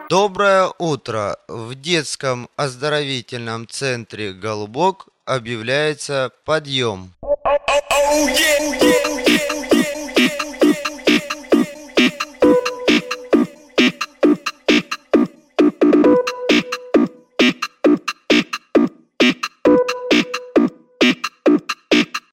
Доброе утро! В детском оздоровительном центре «Голубок» объявляется подъем.